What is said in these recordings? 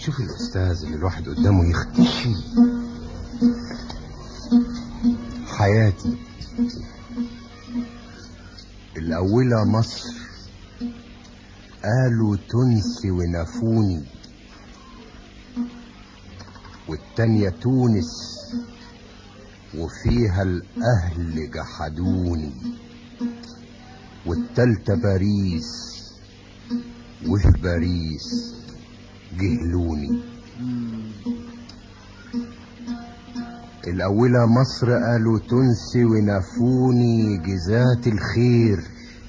شوف الأستاذ اللي الواحد قدامه يختشي. حياتي الأولى مصر، قالوا تونسي ونافوني، والتانية تونس وفيها الأهل جحدوني، والتالتة باريس وفي باريس جهلوني. الأولى مصر قالوا تونسي ونافوني جزات الخير،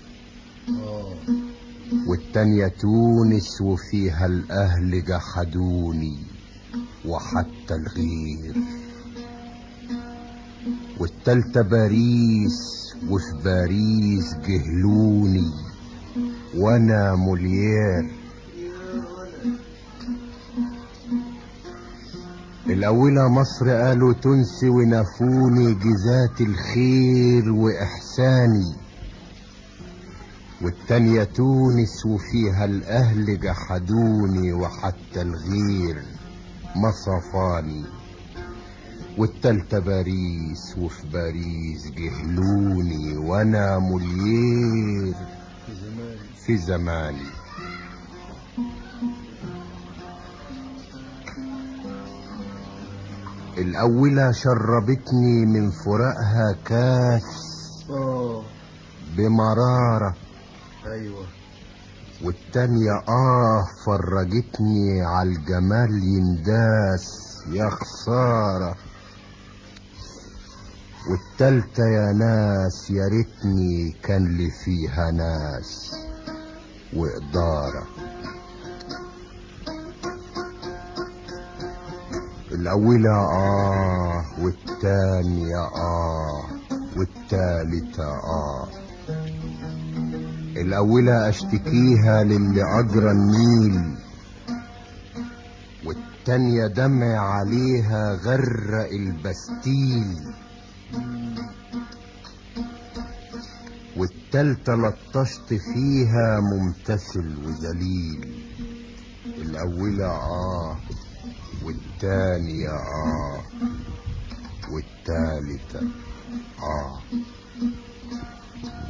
والتانية تونس وفيها الأهل جحدوني وحتى الغير، والتالتة باريس وفي باريس جهلوني وانا موليير. الأولى مصر قالوا تونسي ونافوني جزات الخير وإحساني، والتانية تونس وفيها الأهل جحدوني وحتى الغير مصفاني، والتالتة باريس وفي باريس جهلوني وانا موليير في زماني. الأولى شربتني من فراقها كاس بمرارة، والتانية فرجتني عالجمال ينداس يا خسارة، والتالتة يا ناس يا ريتني كان لي فيها ناس وإدارة. الأولى والتانية والتالتة الأولى أشتكيها للي أجرى النيل، والتانية دمع عليها غرق البستيل، والتالتة لطشت فيها ممتثل وذليل. الأولى والتانية والتالتة